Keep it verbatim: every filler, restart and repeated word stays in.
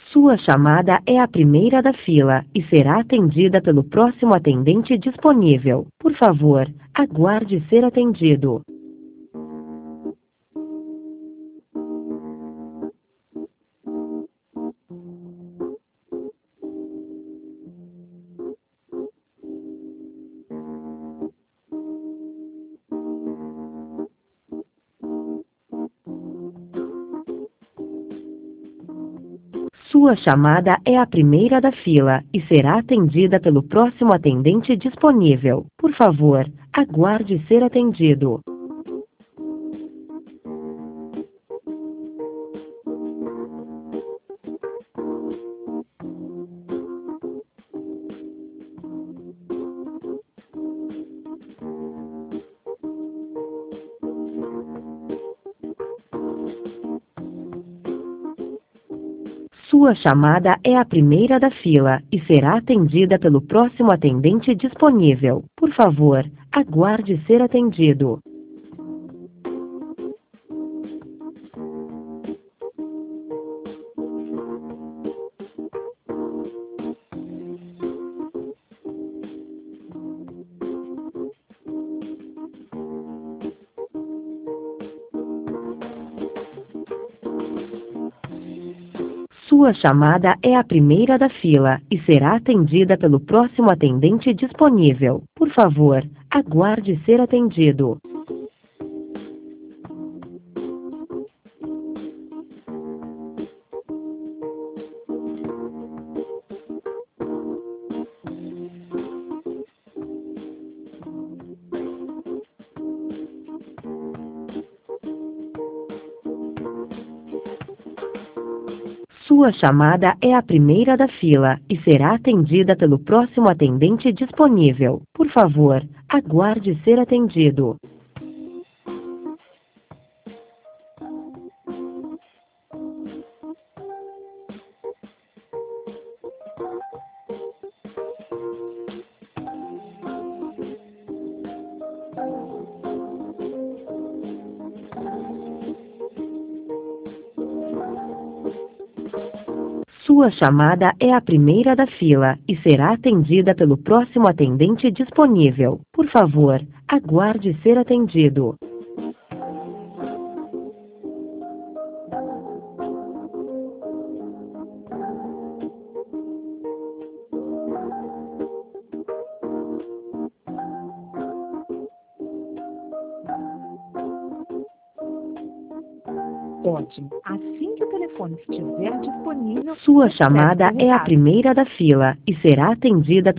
Sua chamada é a primeira da fila e será atendida pelo próximo atendente disponível. Por favor, aguarde ser atendido. Sua chamada é a primeira da fila e será atendida pelo próximo atendente disponível. Por favor, aguarde ser atendido. Sua chamada é a primeira da fila e será atendida pelo próximo atendente disponível. Por favor, aguarde ser atendido. Sua chamada é a primeira da fila e será atendida pelo próximo atendente disponível. Por favor, aguarde ser atendido. Sua chamada é a primeira da fila e será atendida pelo próximo atendente disponível. Por favor, aguarde ser atendido. Sua chamada é a primeira da fila e será atendida pelo próximo atendente disponível. Por favor, aguarde ser atendido. Ótimo. Assim que o telefone estiver disponível, Sua chamada é a primeira da fila e será atendida